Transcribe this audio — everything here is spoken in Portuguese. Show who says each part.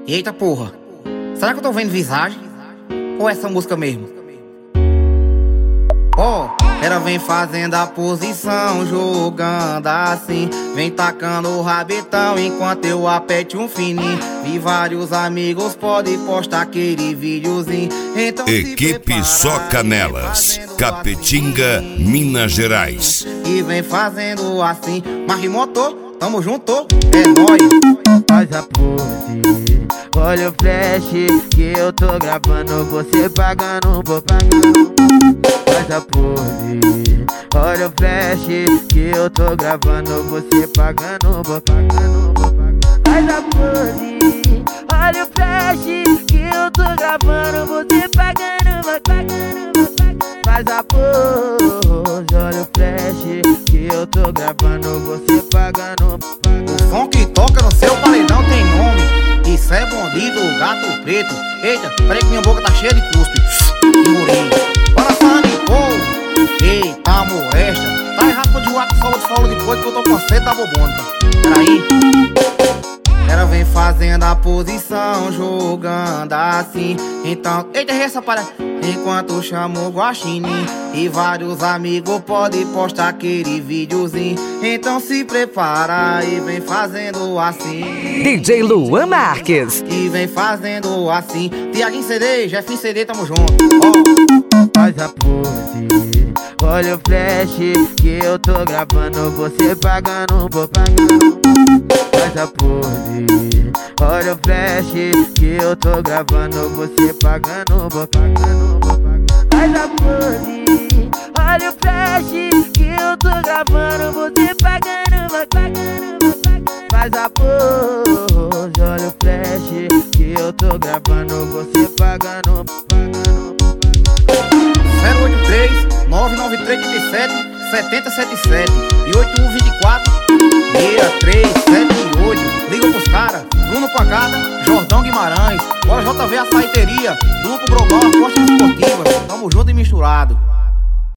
Speaker 1: Eita porra, será que eu tô vendo visagem? Ou essa música mesmo? Ó, ela vem fazendo a posição, jogando assim, vem tacando o rabetão enquanto eu apete um fininho. E vários amigos podem postar aquele videozinho. Então
Speaker 2: Equipe Só Canelas, Capetinga, Minas Gerais.
Speaker 1: E vem fazendo assim, mas motor, tamo junto, é nóis.
Speaker 3: Faz a pose, olha o flash que eu tô gravando, você pagando, vou pagando. Faz a pose, olha o flash que eu tô gravando, você pagando, vou pagando, vou pagando. Faz a pose, olha o flash que eu tô gravando, você pagando, vou pagando, vou pagando. Faz a pose, olha o flash que eu tô gravando, você pagando, pagando.
Speaker 1: O som que toca no seu paredão tem nome, isso é bandido, gato preto. Eita, peraí que minha boca tá cheia de cuspe. Engolei. Para Sanico, eita molesta. Tá errado de voar com solo de falo depois que eu tô com a sede da bobônica. Peraí. Ela vem fazendo a posição, jogando assim. Então, eita, essa para. Enquanto chamo o guaxinim e vários amigos podem postar aquele videozinho. Então se prepara e vem fazendo assim.
Speaker 4: DJ Luan Marques.
Speaker 1: E vem fazendo assim. Tiaguinho CD, Jefinho CD, tamo junto. Ó.
Speaker 3: Faz a pose, olha o flash que eu tô gravando, você pagando, vou pagando. Faz a pose, olha o flash que eu tô gravando, você pagando, vou pagando, vou pagando. Faz a pose, olha o flash que eu tô gravando, você pagando, vou pagando, vou pagando. Faz a pose, olha o flash que eu tô gravando, você pagando, pagando.
Speaker 1: 083 99337 7077 e 8124 6378. Liga pros caras, Bruno Pagada, Jordão Guimarães, bora JV Açaiteria, Grupo Global, Apostas Esportivas, tamo junto e misturado.